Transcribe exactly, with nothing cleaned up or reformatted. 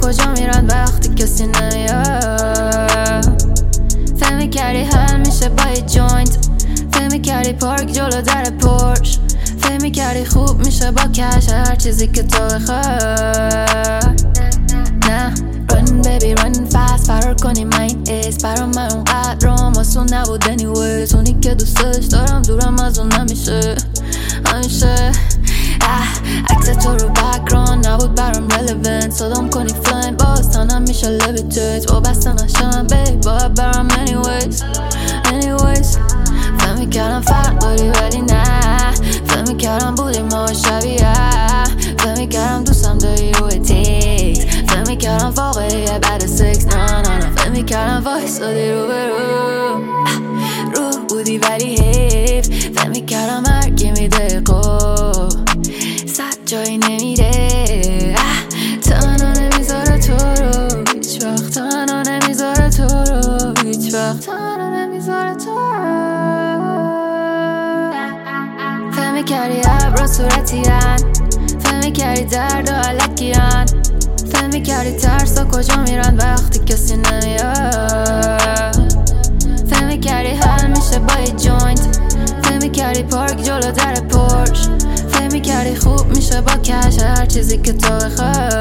کجا میرن وقتی کسی نمیاد. فهمی کردی حل میشه با یه جوینت، فهمی کردی پارک جلو در پورش، فهمی کردی خوب میشه با کش هر چیزی که تو بخوای. نه run baby run fast فرار کنی من این ایس برام من اونقدر رام آسون نبود anyways. اونی که دوستش دارم دورم از اون نمیشه همیشه. عکس تو رو بکران نبود برام relevant، صدام کنی فلاین باز تنم میشه levitate. با بسته نشم babe باید برام anyways anyways. فهمی کردم فرق داری ولی نه، فهمی کردم بودیم ما شبیه، فهمی کردم دوستم داری روی تیک، فهمی کردم واقعیه بعد سکس نه نه نه. فهمی کردم وایسادی رو به رو رو بودی ولی حیف، فهمی کردم هرکی میده قو صد جایی نمیره. تنها نمیذاره تو رو هیچ وقت، تنها نمیذاره تو رو هیچ وقت، تنها نمیذاره تو رو. فهمی کردی ابرا صورتیان، فهمی کردی درد و علکیان، فهمی کردی ترسا کجا میرن وقتی کسی نمیاد. فهمی کردی حل میشه با یه جوینت، فهمی کردی پارک جلو در پورش، فهمی کردی خوب میشه با کش هر چیزی که تو بخوای.